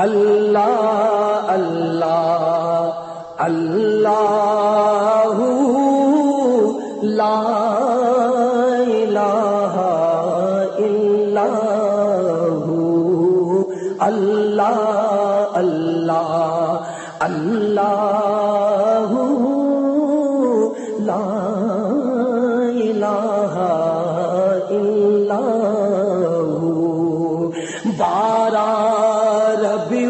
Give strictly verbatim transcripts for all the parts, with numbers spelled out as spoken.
اللہ اللہ اللہ لا الہ الا ہو، اللہ اللہ اللہ لا الہ الا ہو۔ بارہ ربیع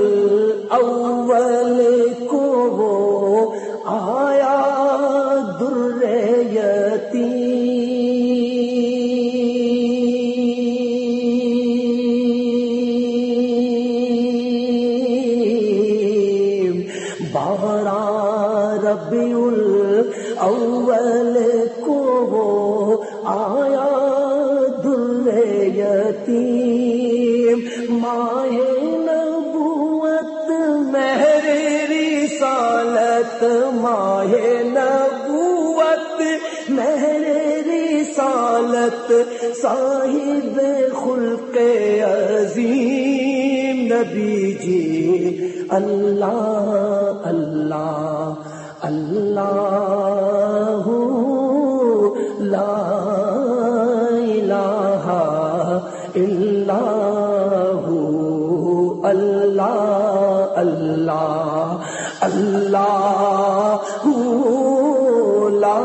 الاول کو وہ آیا در یتیم، بارہ ربیع الاول کو وہ آیا در یتیم، ماہ نبوت مہر رسالت، ماہ نبوت مہر رسالت، صاحب خلق عظیم نبی جی، اللہ اللہ اللہ لا الہ الا ہو، اللہ اللہ اللہ لا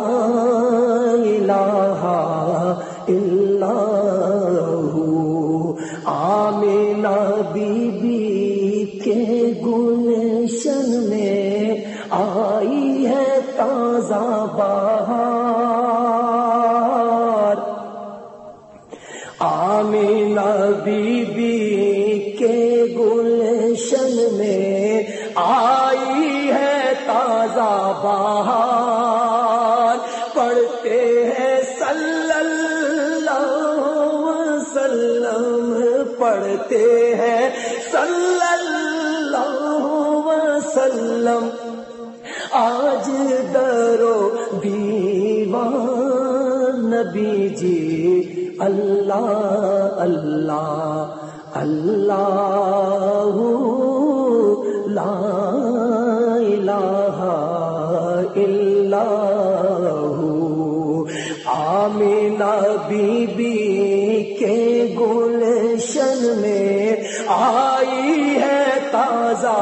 الہ الا ہو۔ آمینہ بی بی کے گلشن میں آئی ہے تازہ بہار، آمینہ بی بی کے گلشن میں آئی ہے تازہ بہار، پڑھتے ہیں صلی اللہ وسلم، پڑھتے ہیں صلی اللہ وسلم، آج درو دیوان نبی جی، اللہ اللہ اللہ لا الہ الا ہو۔ آمینہ بی بی کے گلشن میں آئی ہے تازہ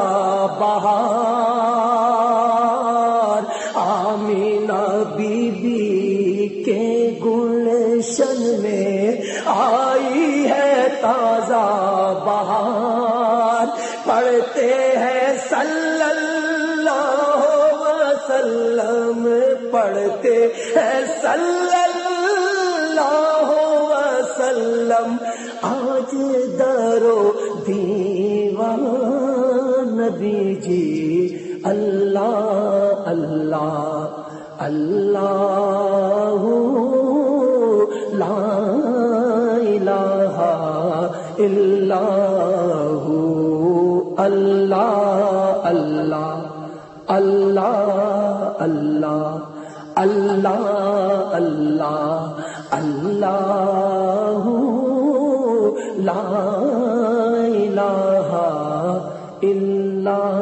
بہار، آمینہ بی بی کے گلشن میں آئی ہے تازہ بہار، پڑھتے ہیں صلی اللہ وسلم، پڑھتے ہیں صلی اللہ وسلم، آج درو دیوان نبی جی، اللہ اللہ اللہ لا الہ الا ہو، اللہ اللہ اللہ اللہ اللہ اللہ اللہ لا الہ الا